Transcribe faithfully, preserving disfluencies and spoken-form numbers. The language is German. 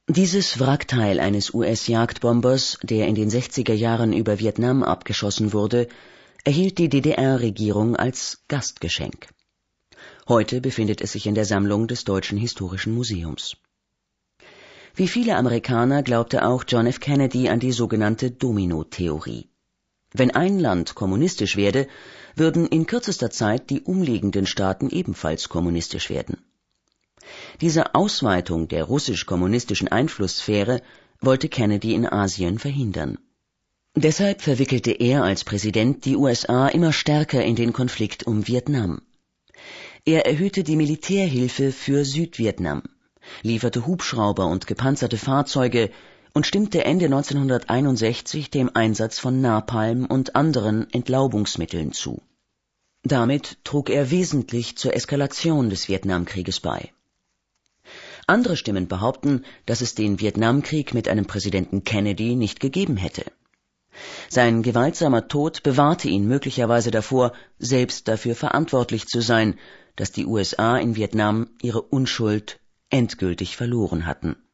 Dieses Wrackteil eines U S-Jagdbombers, der in den sechziger Jahren über Vietnam abgeschossen wurde, erhielt die D D R-Regierung als Gastgeschenk. Heute befindet es sich in der Sammlung des Deutschen Historischen Museums. Wie viele Amerikaner glaubte auch John F. Kennedy an die sogenannte Domino-Theorie. Wenn ein Land kommunistisch werde, würden in kürzester Zeit die umliegenden Staaten ebenfalls kommunistisch werden. Diese Ausweitung der russisch-kommunistischen Einflusssphäre wollte Kennedy in Asien verhindern. Deshalb verwickelte er als Präsident die U S A immer stärker in den Konflikt um Vietnam. Er erhöhte die Militärhilfe für Südvietnam, lieferte Hubschrauber und gepanzerte Fahrzeuge und stimmte Ende neunzehnhunderteinundsechzig dem Einsatz von Napalm und anderen Entlaubungsmitteln zu. Damit trug er wesentlich zur Eskalation des Vietnamkrieges bei. Andere Stimmen behaupten, dass es den Vietnamkrieg mit einem Präsidenten Kennedy nicht gegeben hätte. Sein gewaltsamer Tod bewahrte ihn möglicherweise davor, selbst dafür verantwortlich zu sein, dass die U S A in Vietnam ihre Unschuld endgültig verloren hatten.